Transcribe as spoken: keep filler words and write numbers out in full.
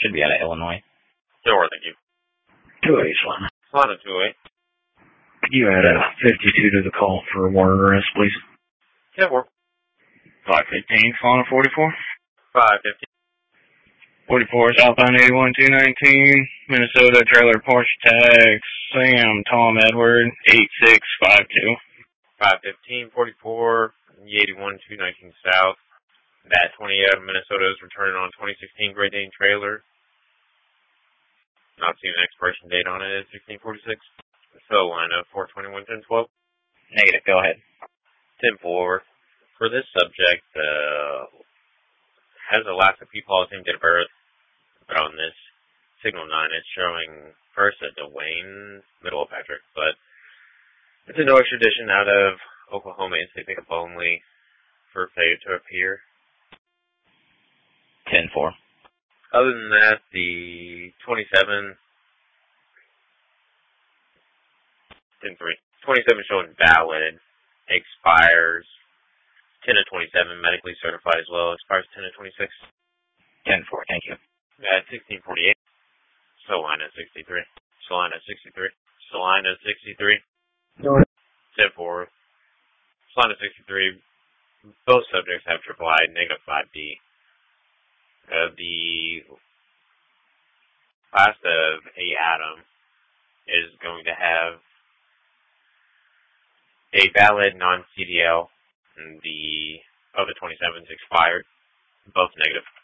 Should be out of Illinois. Sure, thank you. two eight, Solana. Solana two eight. Could you add a fifty-two to the call for a warrant arrest, please? ten four. five fifteen, Solana forty-four. five fifteen. forty-four, southbound eighty-one two nineteen, Minnesota, trailer Porsche tag, Sam, Tom, Edward, eight six five two. five fifteen, forty-four, eighty-one two nineteen south. That twenty-eight of Minnesota is returning on twenty sixteen Great Dane trailer. Not seeing an expiration date on it. sixteen forty-six. So line of four twenty-one ten twelve. Negative, go ahead. ten four. For this subject, uh, has Alaska Peepaw same date of birth, but on this Signal nine, it's showing first at Dwayne, middle of Patrick, but it's a no extradition out of Oklahoma, instant pickup only for failure to appear. ten four. Other than that, the twenty-seven, ten three. twenty-seven showing valid, expires ten of twenty-seven, medically certified as well, expires ten of twenty-six. ten four, thank you. At sixteen forty-eight. Solana sixty-three. Solana sixty-three. Solana sixty-three. ten four. Solana sixty-three. Both subjects have triple I, negative five D. Uh, the last of A Atom is going to have a valid non-C D L, and the other twenty-seven is expired. Both negative.